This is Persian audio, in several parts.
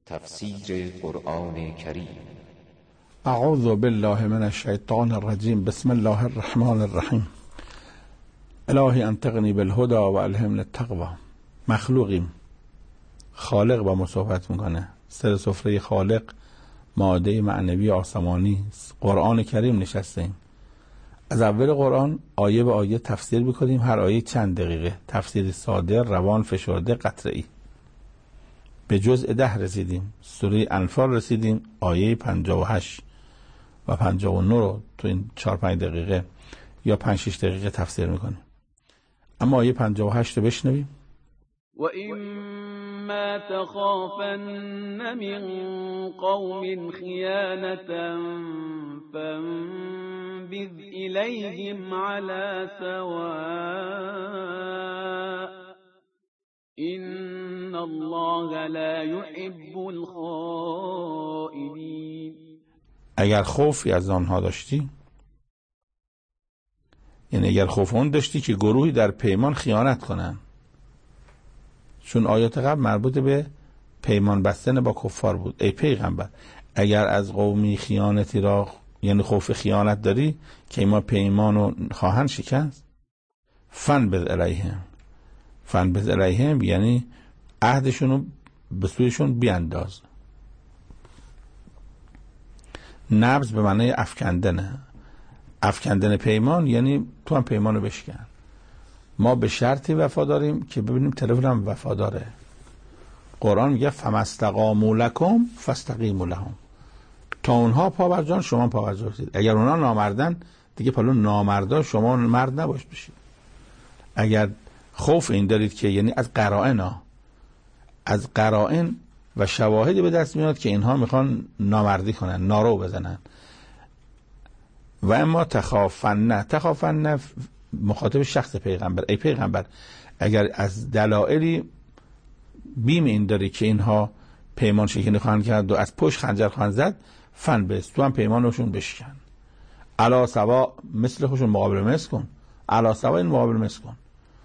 تفسیر قرآن کریم. اعوذ بالله من الشیطان الرجیم. بسم الله الرحمن الرحیم. الهی انطقنی بالهدى و الهمنی التقوی. مخلوقیم، خالق با ما صحبت میکنه. سر سفره خالق، ماده معنوی آسمانی قرآن کریم نشستیم. از اول قرآن آیه به آیه تفسیر بکنیم، هر آیه چند دقیقه، تفسیر ساده، روان، فشرده، قطعی. به جزء 10 رسیدیم، سوره انفال رسیدیم، آیه 58 و 59 رو تو این 4-5 دقیقه یا 5-6 دقیقه تفسیر میکنیم. اما آیه 58 رو بشنویم. و اما تخافن من قوم خیانتا فانبذ الیهم علی سواء ان الله لا يحب الخائنین. اگر خوفی از آنها داشتی، یعنی اگر خوف اون داشتی که گروهی در پیمان خیانت کنن، چون آیات قبل مربوط به پیمان بستن با کفار بود. ای پیغمبر، اگر از قومی خیانتی را، یعنی خوف خیانت داری که ما پیمانو خواهن شکست، فانبذ الیهم یعنی عهدشونو به سویشون بیانداز. نبض به معنی افکندنه. افکندن پیمان یعنی تو هم پیمانو بشکن. ما به شرطی وفاداریم که ببینیم طرف هم وفاداره. قرآن میگه فمستقاموا لکم فاستقیموا لهم. تا اونها پابرجان شما پابرجان باشید. اگر اونها نامردن دیگه پلو نامردا شما مرد نباش بشید. اگر خوف این دارید که یعنی از قرائن و شواهدی به دست میاد که اینها میخوان نامردی کنن، نارو بزنن. و اما تخافن مخاطب شخص پیغمبر. ای پیغمبر، اگر از دلایلی بیم این داری که اینها پیمان شکنی خواهند کرد و از پشت خنجر خواهند زد، فانبذ، تو هم پیمانشون بشکن. علی سوا، مثل خودشون مقابل مثل کن. علی سوا، این مقابل مثل کن.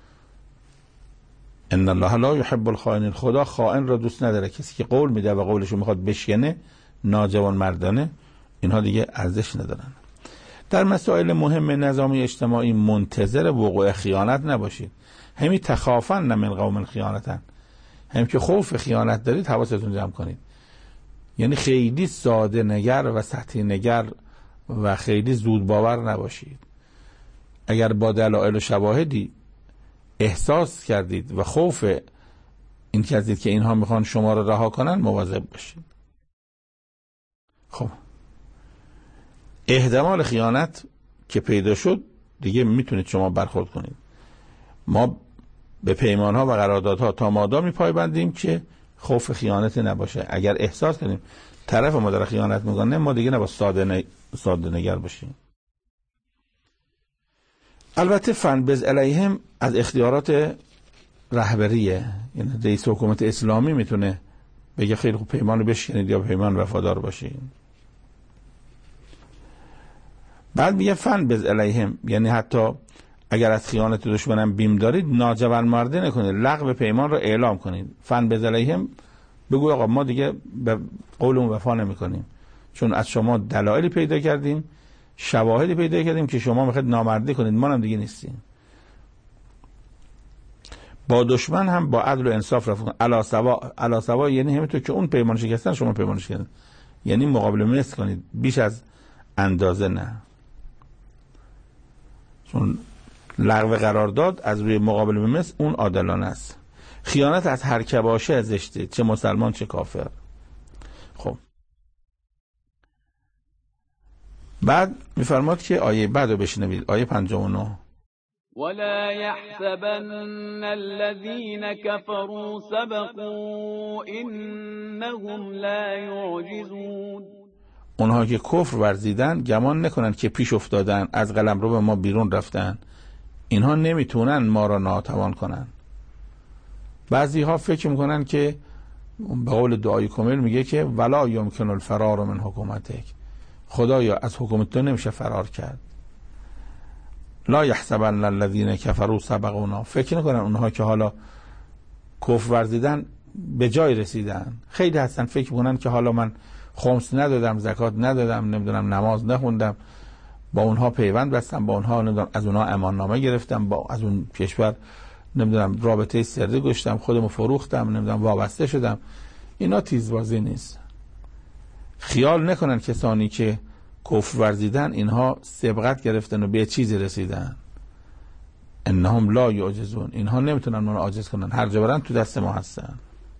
ان الله لا يحب الخائنین. خدا خائن را دوست نداره. کسی که قول میده و قولشو میخواد بشکنه، ناجوان مردانه، اینها دیگه ارزش ندارن. در مسائل مهم نظامی اجتماعی منتظر وقوع خیانت نباشید. همین تخافن من قوم خیانتن، همین که خوف خیانت دارید حواستون جمع کنید. یعنی خیلی ساده نگر و سطحی نگر و خیلی زود باور نباشید. اگر با دلایل و شواهدی احساس کردید و خوف این کردید که اینها میخوان شما رو رها کنن، مواظب باشید. خب احتمال خیانت که پیدا شد دیگه میتونید شما برخورد کنید. ما به پیمانها و قراردادها تا مادامی پایبندیم که خوف خیانت نباشه. اگر احساس کنیم طرف ما داره خیانت میکنه، ما دیگه نباید ساده نگر باشیم. البته فانبذ الیهم از اختیارات رهبریه. یعنی رئیس حکومت اسلامی میتونه بگه خیلی خوب پیمان رو بشکنید یا پیمان وفادار باشید. بعد میگه فانبذ الیهم، یعنی حتی اگر از خیانت دشمنم بیم دارید، ناجوانمردی نکنید، لغو پیمان رو اعلام کنید. فانبذ الیهم، بگو آقا ما دیگه به قولمون وفا نمی‌کنیم، چون از شما دلایلی پیدا کردیم، شواهدی پیدا کردیم که شما میخواید نامردی کنید، ما هم دیگه نیستیم. با دشمن هم با عدل و انصاف رفتار کنید. علی سوا یعنی همینطور که اون پیمان شکستن شما پیمان شکستن، یعنی مقابله مثل کنید، بیش از اندازه نه. چون لغو قرارداد از روی مقابله مثل اون عادلانه است. خیانت از هر که باشه زشته، چه مسلمان چه کافر. خب بعد میفرماد که آیه بعد رو بشنوید، آیه 59. ولا يحسبن الذين كفروا سبقوا انهم لا يعجزون. اونها که کفر ورزیدن گمان نکنن که پیش افتادن، از قلمرو به ما بیرون رفتن، اینها نمیتونن ما را ناتوان کنن. بعضی ها فکر میکنن که به قول دعای کمیل میگه که ولا یمکن الفرار من حکومتک، خدایا از حکومت تو نمیشه فرار کرد. لا یحسبن الذین کفروا سبقونا، فکر نکنن اونها که حالا کفر ورزیدن به جای رسیدن. خیلی هستن فکر میکنن که حالا من خمس ندادم، زکات ندادم، نمیدونم نماز نخوندم، با اونها پیوند بستم، با اونها نمیدونم از اونها امان نامه گرفتم، با از اون کشور نمیدونم رابطه سری گشتم، خودمو فروختم، نمیدونم وابسته شدم. اینا تیزبازی نیست. خیال نکنن کسانی که کفر ورزیدن اینها سبقت گرفتن و به چیزی رسیدن. انهم لا یعجزون، اینها نمیتونن ما رو عاجز کنن، هر جا برن تو دست ما هستن.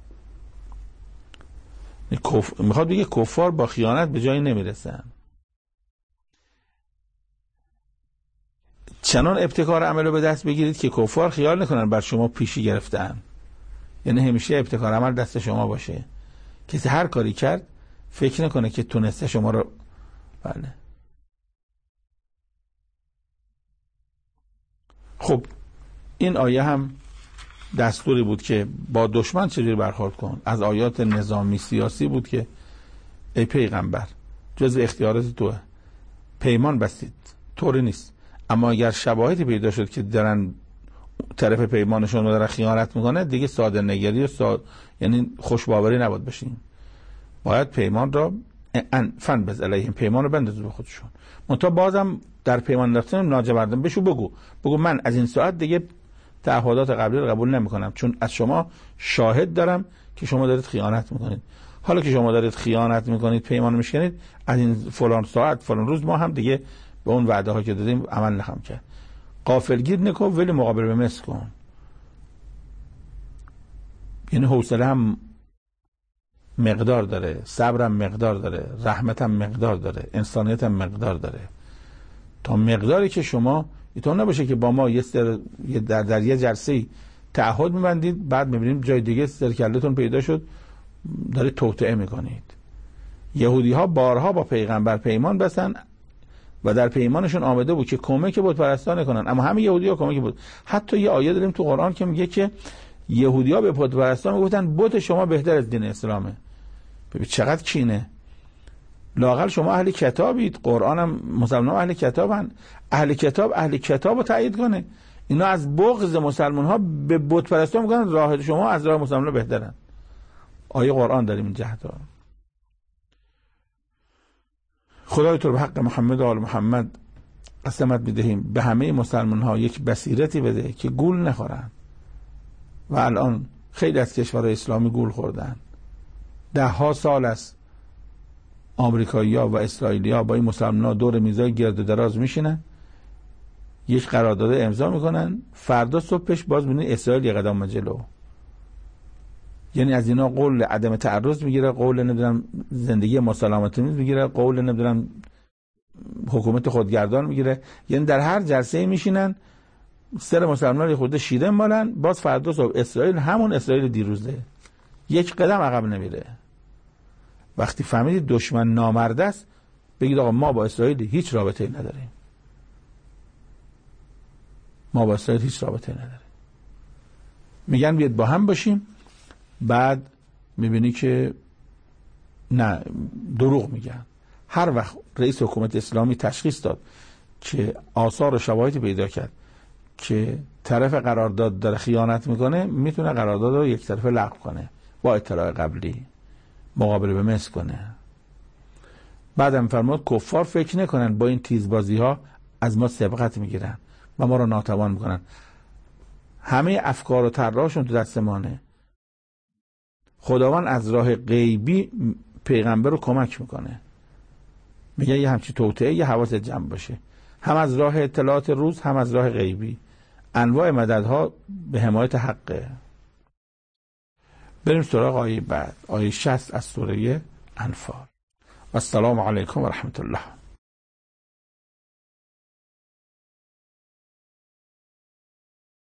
میخواد بگه کفار با خیانت به جایی نمیرسن. چنان ابتکار عمل رو به دست بگیرید که کفار خیال نکنن بر شما پیشی گرفتن. یعنی همیشه ابتکار عمل دست شما باشه، کسی هر کاری کرد فکر نکنه که تونسته شما رو. بله. خب این آیه هم دستوری بود که با دشمن چجوری برخورد کن. از آیات نظامی سیاسی بود که ای پیغمبر جزو اختیارات توه، پیمان بستید، طوری نیست، اما اگر شواهدی پیدا شد که دارن طرف پیمانشون رو دارن خیانت میکنه، دیگه ساده نگری و یعنی خوشباوری نباید بشین. باید پیمان را فن بز علیهم، پیمان رو بندازو به خودشون. منتها بازم در پیمان رفتن ناجوردن بشو، بگو من از این ساعت دیگه تعهدات قبلی رو قبول نمیکنم، چون از شما شاهد دارم که شما دارید خیانت میکنید. حالا که شما دارید خیانت میکنید، پیمان میشکنید، از این فلان ساعت فلان روز ما هم دیگه به اون وعده ها که دادیم عمل نخواهم کرد. غافلگیر نکن ولی مقابل به مثل کن. یعنی حوصله هم مقدار داره، صبر هم مقدار داره، رحمت هم مقدار داره، انسانیت هم مقدار داره. تا مقداری که شما اینطور نباشه که با ما در یه جلسه تعهد میبندید، بعد میبینیم جای دیگه سرکلتون پیدا شد دارید توطئه میکنید. یهودی ها بارها با پیغمبر پیمان بستن و در پیمانشون آمده بود که کمک بت پرستان کنن، اما همه یهودی ها کمک بود. حتی یه آیه داریم تو قرآن که میگه که یهودی ها به بت پرستان میگفتن بت شما بهتر از دین اسلامه. ببین چقدر کینه. لااقل شما اهل کتابید، قرآن هم مسلمان اهل کتابن، اهل کتاب رو تایید کنه. اینا از بغض مسلمان ها به بت پرستان میگن راه شما از راه مسلمان ها بهترن. آیه قرآن داریم این جهت ها. خدای تو به حق محمد و آل محمد قسمت میدهیم به همه مسلمان ها یک بصیرتی بده که گول نخورن. و الان خیلی از کشورهای اسلامی گول خوردن. 10 سال است آمریکایی‌ها و اسرائیلی‌ها با این مسلمان‌ها دور میزای گرد و دراز میشینن، یک قرارداد امضا میکنن، فردا صبحش باز میبینی اسرائیل یه قدم جلو. یعنی از اینا قول عدم تعرض میگیره، قول نمیدونم زندگی مسالمتی میگیره، قول نمیدونم حکومت خودگردان میگیره. یعنی در هر جلسه میشینن سر مسلمان‌ها خود شیره مالن، باز فردا صبح اسرائیل همون اسرائیل دیروزه، یک قدم عقب نمیره. وقتی فهمیدید دشمن نامرد است، بگید آقا ما با اسرائیل هیچ رابطه‌ای نداریم. ما با اسرائیل هیچ رابطه‌ای نداریم. میگن بیاد با هم باشیم، بعد میبینی که نه، دروغ میگن. هر وقت رئیس حکومت اسلامی تشخیص داد که آثار و شواهدی پیدا کرد که طرف قرارداد داره خیانت میکنه، میتونه قرارداد رو یک طرفه لغو کنه با اطلاع قبلی، مقابله به مثل کنه. بعدم فرمود کفار فکر نکنن با این تیزبازی ها از ما سبقت میگیرن و ما رو ناتوان میکنن. همه افکار و طرحشون تو دست مانه. خداوند از راه غیبی پیغمبر رو کمک میکنه، میگه یه همچی توطئه یه حواست جمع باشه، هم از راه اطلاعات روز هم از راه غیبی. انواع مددها به حمایت حقه. بریم سراغ آیه بعد، آیه 60 از سوره انفال. و السلام علیکم و رحمت الله.